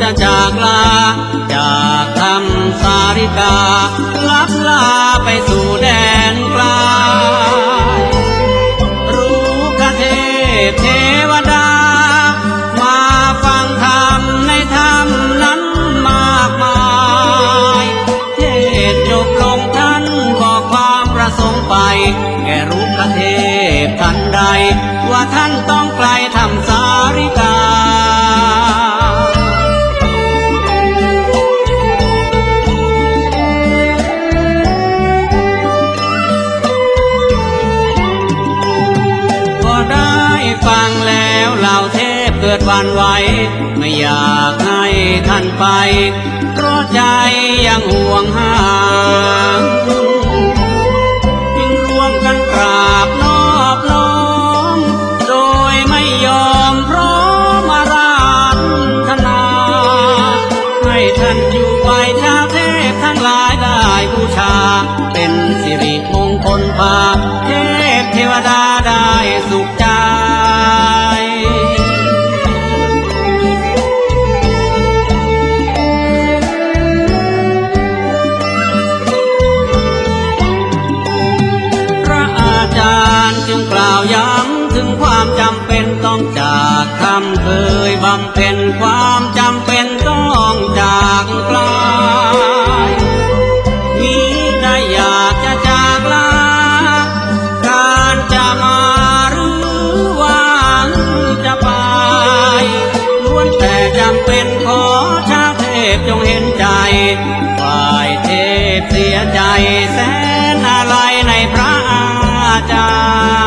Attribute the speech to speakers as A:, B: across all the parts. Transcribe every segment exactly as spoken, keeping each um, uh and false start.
A: จะจากลาจากคำสาริกาลับลาไปสู่แดนไกลรู้กเทพเทวดามาฟังธรรมในธรรมนั้นมากมายเทศจบลงท่านบอกความประสงค์ไปแก่รู้กเทพท่านใดว่าท่านต้องไกลธรรมสาริกาฟังแล้วเหล่าเทพเกิดหวั่นไหวไม่อยากให้ท่านไปเพราะใจยังห่วงหาจึงรวมกันกราบนอบน้อมโดยไม่ยอมพร้อมอาราธนาให้ท่านอยู่ไปชาวเทพทั้งหลายได้บูชาเป็นสิริมงคลพาเทพเทวดาได้สุขใจจึงกล่าวย้ำถึงความจำเป็นต้องจากคำเคยบำเพ็ญความจำเป็นต้องจากไกลมีได้อยากจะจากลาการจะมาหรือว่าจะไปล้วนแต่จำเป็นขอชาวเทพจงเห็นใจฝ่ายเทพเสียใจแสนอะไรในพระอาจารย์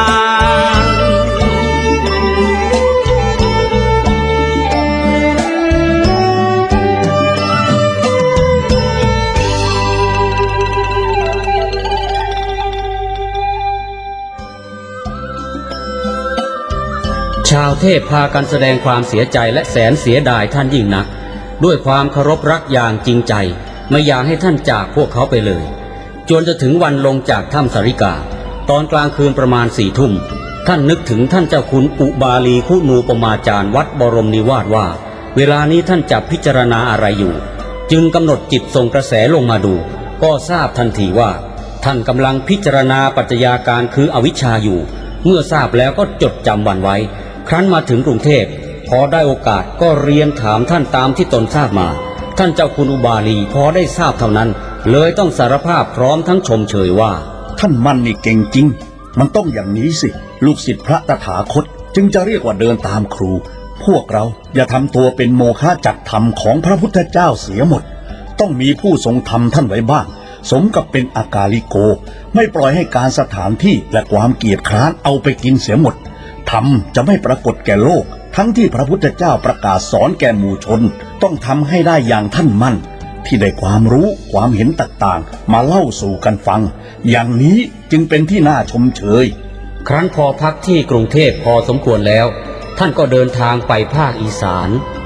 B: ชาวเทพพากันแสดงความเสียใจและแสนเสียดายท่านยิ่งนักด้วยความเคารพรักอย่างจริงใจไม่อยากให้ท่านจากพวกเขาไปเลยจนจะถึงวันลงจากถ้ำสาริกาตอนกลางคืนประมาณสี่ทุ่มท่านนึกถึงท่านเจ้าคุณอุบาลีคุณูปมาจารย์วัดบรมนิวาสว่าเวลานี้ท่านจะพิจารณาอะไรอยู่จึงกำหนดจิตส่งกระแสลงมาดูก็ทราบทันทีว่าท่านกำลังพิจารณาปัจจัยการคืออวิชชาอยู่เมื่อทราบแล้วก็จดจำวันไว้ครั้นมาถึงกรุงเทพพอได้โอกาสก็เรียนถามท่านตามที่ตนทราบมาท่านเจ้าคุณอุบาลีพอได้ทราบเท่านั้นเลยต้องสารภาพพร้อมทั้งชมเชยว่า
C: ท่านมั่นนี่เก่งจริงมันต้องอย่างนี้สิลูกศิษย์พระตถาคตจึงจะเรียกว่าเดินตามครูพวกเราอย่าทำตัวเป็นโมฆะจักธรรมของพระพุทธเจ้าเสียหมดต้องมีผู้ทรงธรรมท่านไว้บ้างสมกับเป็นอากาลิโกไม่ปล่อยให้การสถานที่และความเกียจคร้านเอาไปกินเสียหมดธรรมจะไม่ปรากฏแก่โลกทั้งที่พระพุทธเจ้าประกาศสอนแก่หมู่ชนต้องทำให้ได้อย่างท่านมั่นที่ได้ความรู้ความเห็นต่างๆมาเล่าสู่กันฟังอย่างนี้จึงเป็นที่น่าชมเชย
B: ครั้นพอพักที่กรุงเทพพอสมควรแล้วท่านก็เดินทางไปภาคอีสาน